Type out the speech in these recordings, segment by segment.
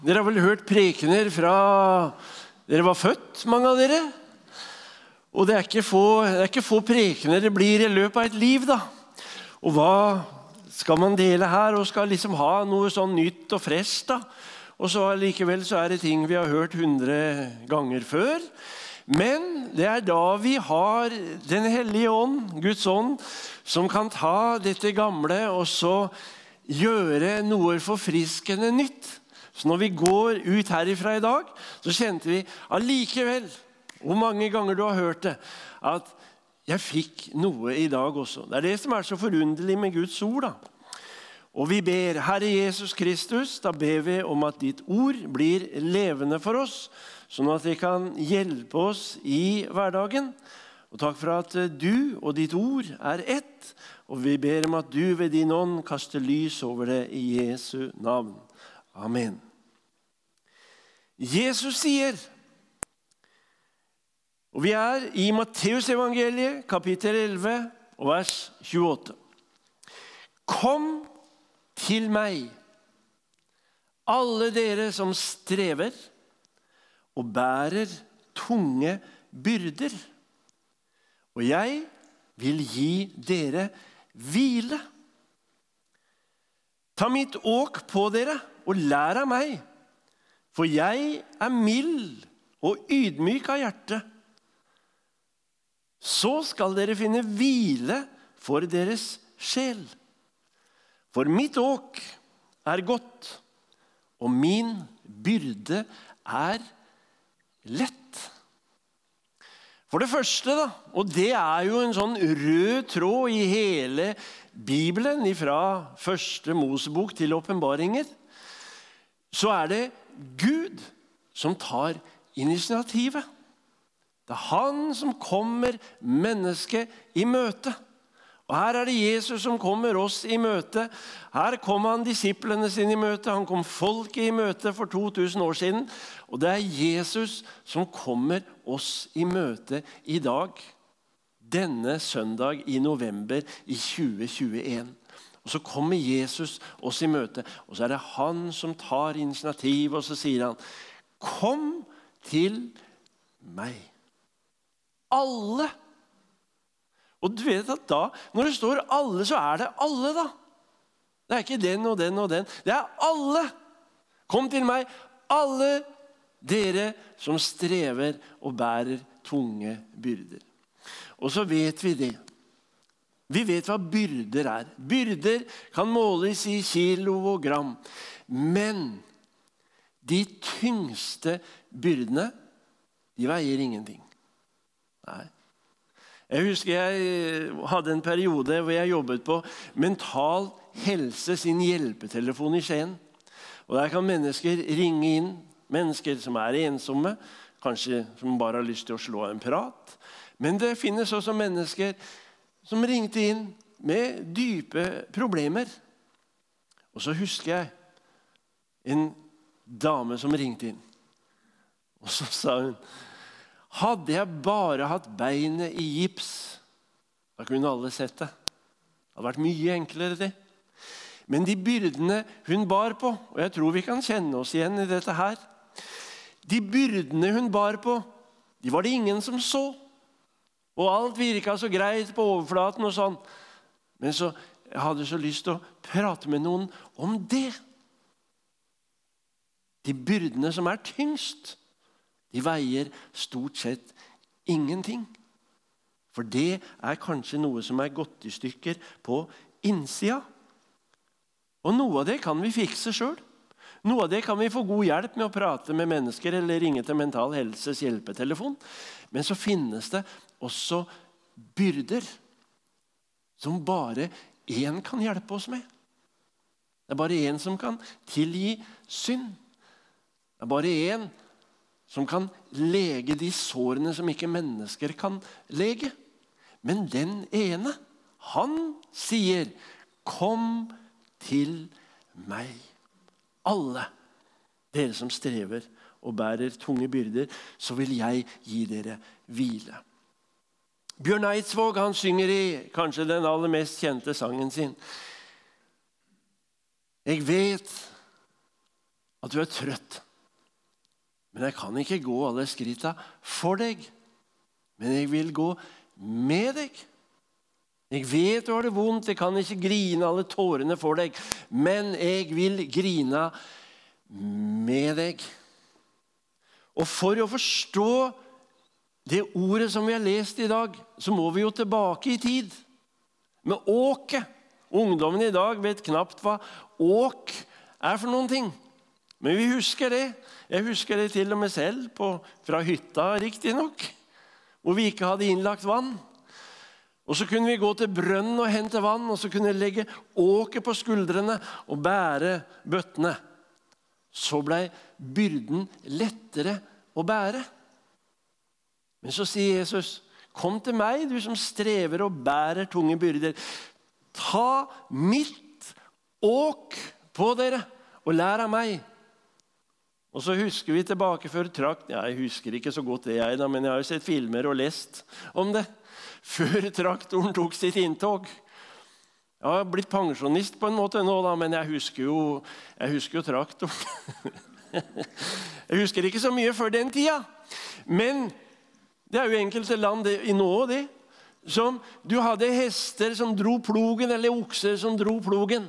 Dere har vel hørt prekener fra dere var født, mange av dere? Og det er ikke få prekener det blir i løpet av et liv, da. Og hva skal man dele her, og skal liksom ha noe sånn nytt og fresh, da? Og så likevel så er det ting vi har hørt 100 ganger før. Men det er da vi har Den hellige ånd, Guds ånd, som kan ta dette gamle og så gjøre noe forfriskende nytt. Så når vi går ut herifra i dag, så kjente vi allikevel, hvor mange ganger du har hørt det, at jeg fikk noe i dag også. Det er det som er så forunderlig med Guds ord, da. Og vi ber, Herre Jesus Kristus, da ber vi om at ditt ord blir levende for oss, sånn at det kan hjelpe oss i hverdagen. Og takk for at du og ditt ord er ett, og vi ber om at du ved din ånd kaster lys over det i Jesu navn. Amen. Jesus sier, og vi er i Matteus evangeliet, kapittel 11, og vers 28. Kom til meg, alle dere som strever og bærer tunge byrder, og jeg vil gi dere hvile. Ta mitt åk på dere og lær av meg, for jeg er mild og ydmyk av hjerte. Så skal dere finne hvile for deres sjel. For mitt åk er godt, og min byrde er lett. For det første, da, og det er jo en sånn rød tråd i hele Bibelen, fra første Mosebok til åpenbaringer, så er det Gud som tar initiativet. Det er han som kommer mennesket i møte. Og her er det Jesus som kommer oss i møte. Her kom han disiplene sine i møte. Han kom folket i møte for 2000 år siden. Og det er Jesus som kommer oss i møte i dag. Denne søndag i november i 2021. Og så kommer Jesus oss i møte. Og så er det han som tar initiativ. Og så sier han, kom til meg. Alle. Og du vet at da, når det står alle, så er det alle da. Det er ikke den og den og den. Det er alle. Kom til meg, alle dere som strever og bærer tunge byrder. Og så vet vi det. Vi vet hva byrder er. Byrder kan måles i kilo og gram. Men de tyngste byrdene, de veier ingenting. Nei. Jeg husker jeg hadde en periode hvor jeg jobbet på Mental Helse sin hjelpetelefon i Skien. Og der kan mennesker ringe inn, mennesker som er ensomme, kanskje som bare har lyst til å slå en prat. Men det finnes også mennesker som ringte inn med dype problemer. Og så husker jeg en dame som ringte inn. Og så sa hun, hadde jeg bare hatt beinet i gips, da kunne alle sett det. Det hadde vært mye enklere det. Men de byrdene hun bar på, og jeg tror vi kan kjenne oss igjen i dette her, de byrdene hun bar på, de var det ingen som så. Og alt virket så greit på overflaten og sånn. Men så jeg hadde så lyst til å prate med noen om det. De byrdene som er tyngst, de veier stort sett ingenting. For det er kanskje noe som er gått i stykker på innsida. Og noe av det kan vi fikse selv. Noe av det kan vi få god hjelp med å prate med mennesker eller ringe til Mental Helses hjelpetelefon. Men så finnes det også byrder som bare en kan hjelpe oss med. Det er bare en som kan tilgi synd. Det er bare en som kan lege de sårene som ikke mennesker kan lege. Men den ene, han sier, kom til meg. Alle dere som strever og bærer tunge byrder, så vil jeg gi dere hvile. Bjørn Eidsvåg, han synger i kanskje den aller mest kjente sangen sin. Jeg vet at du er trøtt. Men jeg kan ikke gå alle skrittene for deg. Men jeg vil gå med deg. Jeg vet du har det vondt, jeg kan ikke grine alle tårene for deg. Men jeg vil grine med deg. Og for å forstå det ordet som vi har lest i dag, så må vi jo tilbake i tid. Med åket. Ungdommen i dag vet knapt hva åk er for noen ting. Men vi husker det. Jeg husker det til og med selv fra hytta, riktig nok. Hvor vi ikke hadde innlagt vann. Og så kunne vi gå til brønnen og hente vann, og så kunne vi legge åket på skuldrene og bære bøttene. Så ble byrden lettere å bære. Men så sier Jesus, kom til meg, du som strever og bærer tunge byrder. Ta mitt åk på dere og lær av meg. Og så husker vi tilbake før jeg husker ikke så godt det jeg da, men jeg har jo sett filmer og lest om det. Før traktoren tok sitt inntog. Jeg har blitt pensjonist på en måte nå da, men jeg husker jo traktoren. Jeg husker ikke så mye før den tida. Men det er jo enkelte land i nå det, som du hadde hester som dro plogen, eller okser som dro plogen.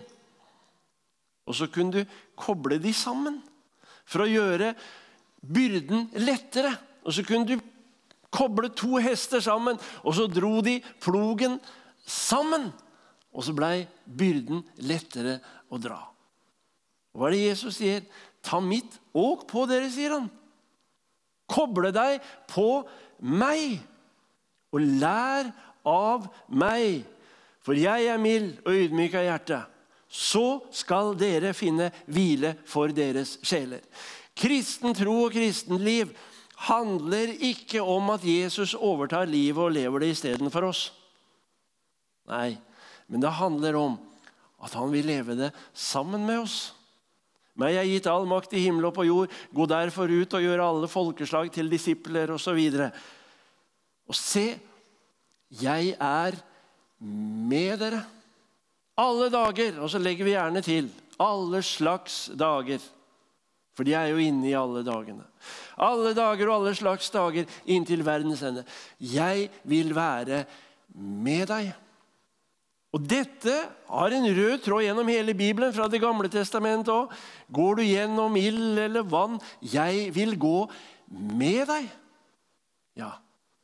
Og så kunne du koble de sammen for å gjøre byrden lettere. Og så kunne du koble 2 hester sammen, og så dro de plogen sammen. Og så ble byrden lettere å dra. Hva er det Jesus sier? Ta mitt åk på dere, sier han. Koble deg på meg, og lær av meg. For jeg er mild og ydmyk av hjerte. Så skal dere finne hvile for deres sjeler. Kristen tro og kristen liv handler ikke om at Jesus overtar livet og lever det i stedet for oss. Nei, men det handler om at han vil leve det sammen med oss. Meg er gitt all makt i himmel og på jord. Gå derfor ut og gjøre alle folkeslag til disipler og så videre. Og se, jeg er med dere. Alle dager, og så legger vi gjerne til alle slags dager. For de er jo inne i alle dagene. Alle dager og alle slags dager inntil verdens ende. Jeg vil være med deg. Og dette har en rød tråd gjennom hele Bibelen, fra det gamle testamentet også. Går du gjennom ild eller vann, jeg vil gå med deg. Ja.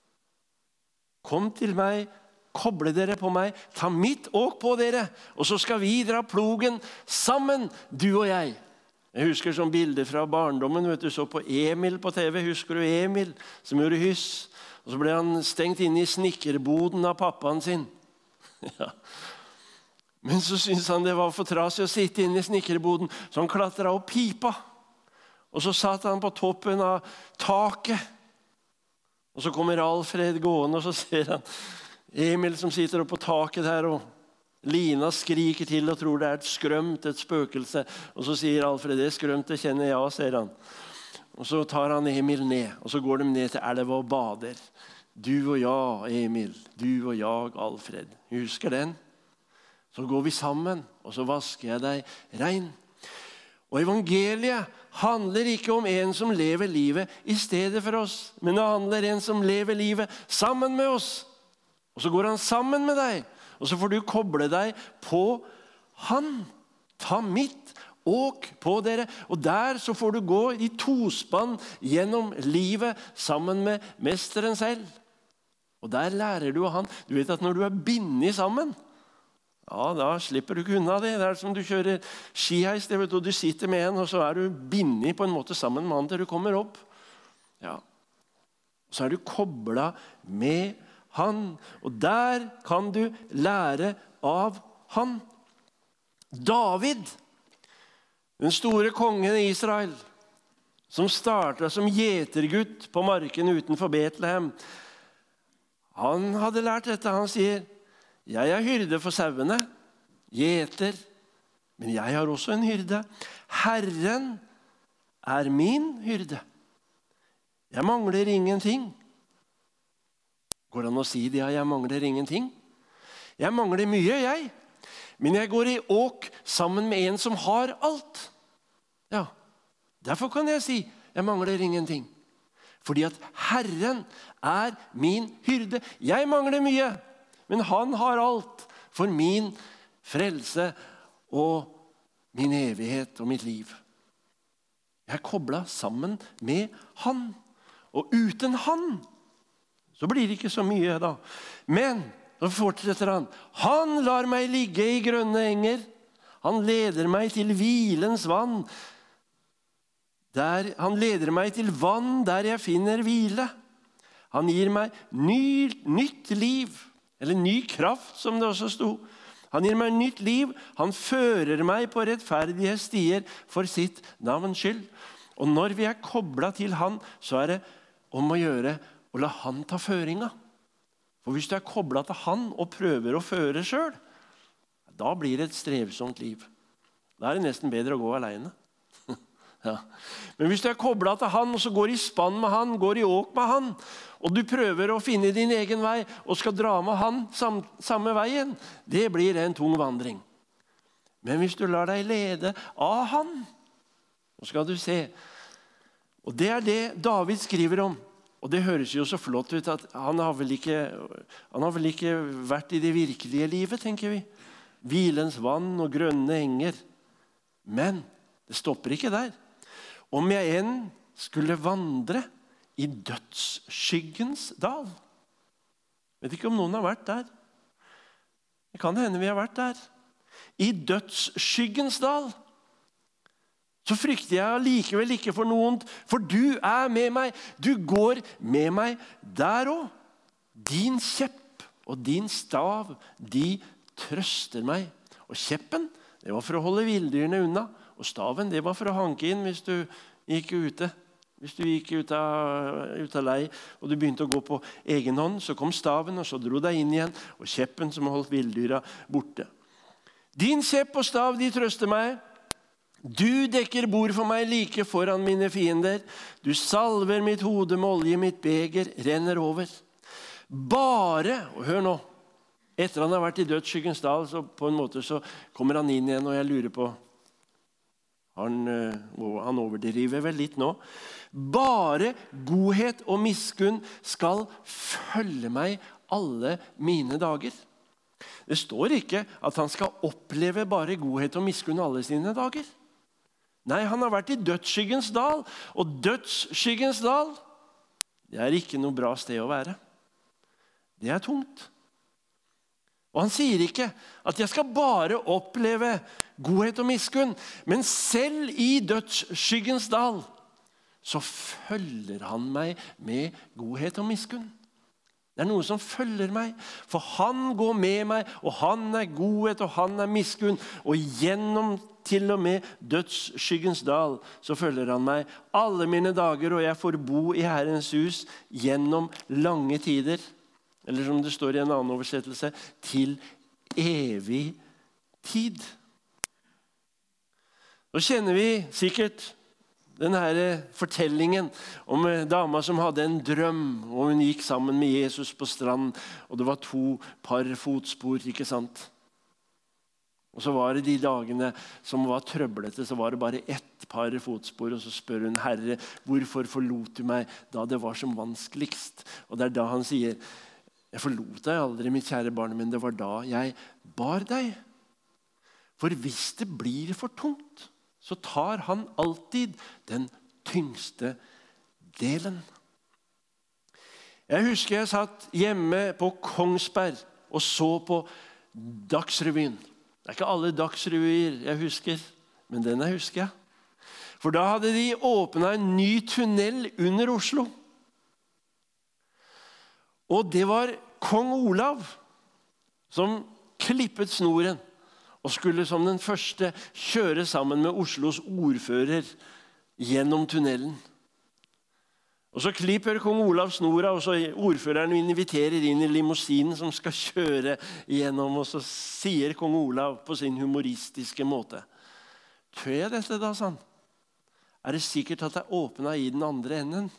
Kom til meg, koble dere på meg, ta mitt åk på dere, og så skal vi dra plogen sammen, du og jeg. Jeg husker sånn bilder fra barndommen, vet du, så på Emil på TV. Husker du Emil som gjorde hyss? Og så ble han stengt inne i snikkerboden av pappaen sin. Ja. Men så syntes han det var for trasig å sitte inne i snikkerboden, så han klatret opp pipa. Og så satt han på toppen av taket. Og så kommer Alfred gående, og så ser han Emil som sitter oppe på taket der, og Lina skriker til og tror det er et skrømt, et spøkelse. Og så sier Alfred, det skrømt, det kjenner jeg, ser han. Og så tar han Emil ned, og så går de ned til elva og bader. Du og jeg, Emil, du og jeg, Alfred. Husker den? Så går vi sammen, og så vasker jeg deg rein. Og evangeliet handler ikke om en som lever livet i stedet for oss, men det handler om en som lever livet sammen med oss. Og så går han sammen med deg, og så får du koble deg på han. Ta mitt åk på dere, og der så får du gå i tospann gjennom livet sammen med mesteren selv. Og der lærer du av han. Du vet at når du er bindet sammen, ja, da slipper du ikke unna det. Det er som du kjører skiheis, det vet du, du sitter med en, og så er du bindet på en måte sammen med han til du kommer opp. Ja. Så er du koblet med han, og der kan du lære av han. David, den store kongen i Israel, som startet som gjetergutt på marken utenfor Betlehem, han hadde lært dette. Han sier, jeg er hyrde for sauene, gjeter, men jeg har også en hyrde. Herren er min hyrde. Jeg mangler ingenting. Går det an å si det? Ja, jeg mangler ingenting. Jeg mangler mye, jeg. Men jeg går i åk sammen med en som har alt. Ja, Derfor kan jeg si, jeg mangler ingenting. Fordi at Herren er min hyrde. Jeg mangler mye, men han har alt for min frelse og min evighet og mitt liv. Jeg er koblet sammen med han. Og uten han, så blir det ikke så mye da. Men, så fortsetter han, han lar meg ligge i grønne enger. Han leder meg til hvilens vann. Han leder meg til vann der jeg finner hvile. Han gir meg nytt liv, eller ny kraft, som det også stod. Han gir meg nytt liv. Han fører meg på rettferdige stier for sitt navns skyld. Og når vi er koblet til han, så er det om å gjøre å la han ta føringa. For hvis du er koblet til han og prøver å føre selv, da blir det et strevsomt liv. Da er det nesten bedre å gå alene. Ja. Men hvis du er koblet til han, og så går i spann med han, går i åk med han, og du prøver å finne din egen vei, og skal dra med han samme veien, det blir en tung vandring. Men hvis du lar deg lede av han, så skal du se. Og det er det David skriver om. Og det høres jo så flott ut at han har vel ikke vært i det virkelige livet, tenker vi. Hvilens vann og grønne enger. Men det stopper ikke der. Om jeg enn skulle vandre i dødsskyggens dal. Vet ikke om noen har vært der. Det kan hende vi har vært der. I dødsskyggens dal. Så frykter jeg likevel ikke for noen, for du er med meg. Du går med meg der også. Din kjepp og din stav, de trøster meg. Og kjeppen, det var for å holde vilddyrene unna. Og staven, det var for å hanke inn hvis du gikk ute. Hvis du gikk ut av lei, og du begynte å gå på egen hånd, så kom staven, og så dro deg inn igjen, og kjeppen som holdt villdyra borte. Din kjepp og stav, de trøster meg. Du dekker bord for meg like foran mine fiender. Du salver mitt hode med olje, mitt beger renner over. Bare, og hør nå, etter han har vært i dødsskyggens dal, så på en måte så kommer han inn igjen, og jeg lurer på, han overdriver vel litt nå. Bare godhet og miskunn skal følge meg alle mine dager. Det står ikke at han skal oppleve bare godhet og miskunn alle sine dager. Nei, han har vært i dødsskyggens dal, og dødsskyggens dal, det er ikke noe bra sted å være. Det er tungt. Og han sier ikke at jeg skal bare oppleve godhet og miskunn, men selv i dødsskyggens dal, så følger han meg med godhet og miskunn. Det er noe som følger meg, for han går med meg, og han er godhet, og han er miskunn, og gjennom til og med dødsskyggens dal, så følger han meg alle mine dager, og jeg får bo i Herrens hus gjennom lange tider. Eller som det står i en annen oversettelse, til evig tid. Så kjenner vi sikkert denne fortellingen om dama som hadde en drøm, og hun gikk sammen med Jesus på strand, og det var 2 par fotspor, ikke sant? Og så var det de dagene som var trøblete, så var det bare 1 par fotspor, og så spør hun, Herre, hvorfor forlot du meg da det var som vanskeligst? Og det er da han sier, jeg forlot deg aldri, mitt kjære barn, men det var da jeg bar deg. For hvis det blir for tungt, så tar han alltid den tyngste delen. Jeg husker jeg satt hjemme på Kongsberg og så på Dagsrevyen. Det er ikke alle Dagsrevyer jeg husker, men denne husker jeg. For da hadde de åpnet en ny tunnel under Oslo. Og det var kong Olav som klippet snoren og skulle som den første kjøre sammen med Oslos ordfører gjennom tunnelen. Og så klipper kong Olav snora, og så ordføreren inviterer inn i limousinen som skal kjøre gjennom, og så sier kong Olav på sin humoristiske måte, «Tør jeg dette da, sa han? Er det sikkert at det åpnet i den andre enden?»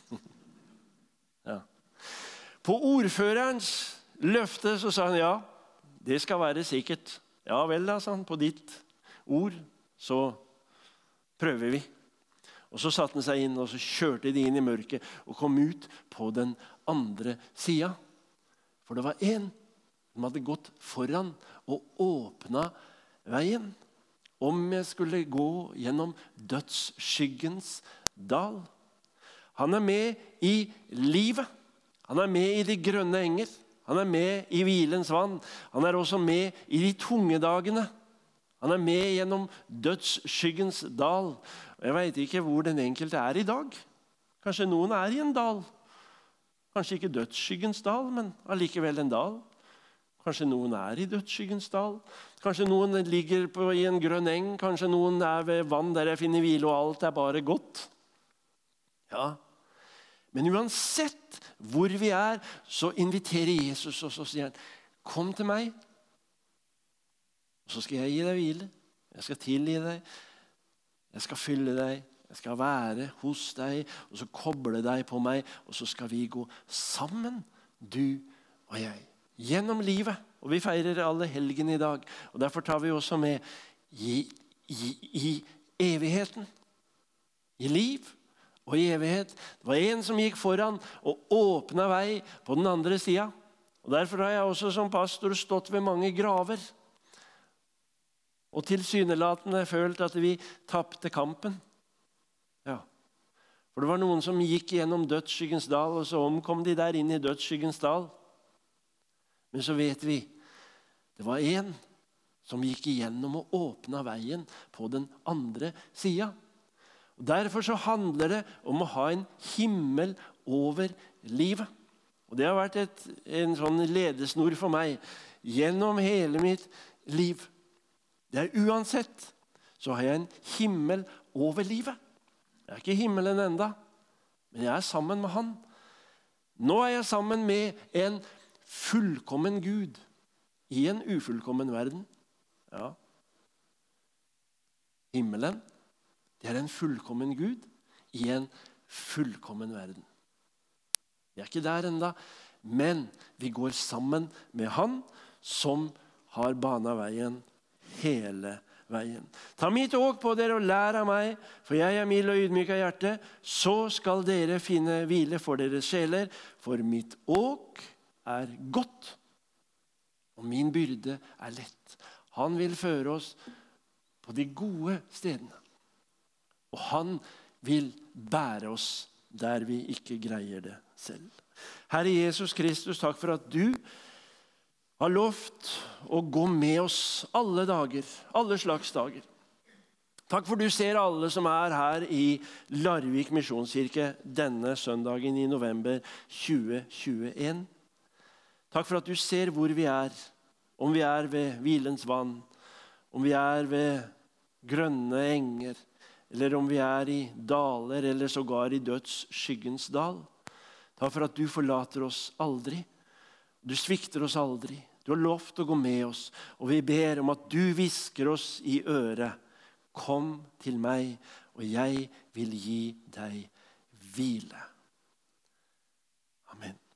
Ja. På ordførerens løfte så sa han, ja, det skal være sikkert. Ja vel da, sa han, på ditt ord så prøver vi. Og så satte han seg inn, og så kjørte de inn i mørket og kom ut på den andre siden. For det var en som hadde gått foran og åpnet veien. Om jeg skulle gå gjennom dødsskyggens dal. Han er med i livet. Han er med i de grønne enger. Han er med i hvilens vann. Han er også med i de tunge dagene. Han er med gjennom dødsskyggens dal. Og jeg vet ikke hvor den enkelte er i dag. Kanskje noen er i en dal. Kanskje ikke dødsskyggens dal, men allikevel en dal. Kanskje noen er i dødsskyggens dal. Kanskje noen ligger i en grønn eng. Kanskje noen er ved vann der jeg finner hvile, og alt er bare godt. Ja, men uansett hvor vi er, så inviterer Jesus oss og sier han, kom til meg, og så skal jeg gi deg hvile. Jeg skal tilgi deg. Jeg skal fylle deg. Jeg skal være hos deg, og så koble deg på meg, og så skal vi gå sammen, du og jeg. Gjennom livet. Og vi feirer alle helgen i dag. Og derfor tar vi også med i evigheten. I liv og i evighet. Det var en som gikk foran og åpnet vei på den andre siden. Og derfor har jeg også som pastor stått ved mange graver. Og tilsynelatende følt at vi tappte kampen. Ja. For det var noen som gikk gjennom dødsskyggens dal, og så omkom de der inn i dødsskyggens dal. Men så vet vi, det var en som gikk igjennom og åpnet veien på den andre siden. Og derfor så handler det om å ha en himmel over livet. Og det har vært en sånn ledesnor for meg gjennom hele mitt liv. Det er uansett, så har jeg en himmel over livet. Jeg er ikke i himmelen enda, men jeg er sammen med han. Nå er jeg sammen med en fullkommen Gud i en ufullkommen verden. Ja. Himmelen, det er en fullkommen Gud i en fullkommen verden. Vi er ikke der enda, men vi går sammen med han som har banet veien hele veien. Ta mitt åk på dere og lær av meg, for jeg er mild og ydmyk av hjerte. Så skal dere finne hvile for deres sjeler, for mitt åk er godt, og min byrde er lett. Han vil føre oss på de gode stedene, og han vil bære oss der vi ikke greier det selv. Herre Jesus Kristus, takk for at du har lovt å gå med oss alle dager, alle slags dager. Takk for du ser alle som er her i Larvik Misjonskirke denne søndagen i november 2021. Takk for at du ser hvor vi er, om vi er ved hvilens vann, om vi er ved grønne enger, eller om vi er i daler, eller sågar i dødsskyggens dal. Takk for at du forlater oss aldri. Du svikter oss aldri. Du har lovt å gå med oss, og vi ber om at du hvisker oss i øret. Kom til meg, og jeg vil gi deg hvile. Amen.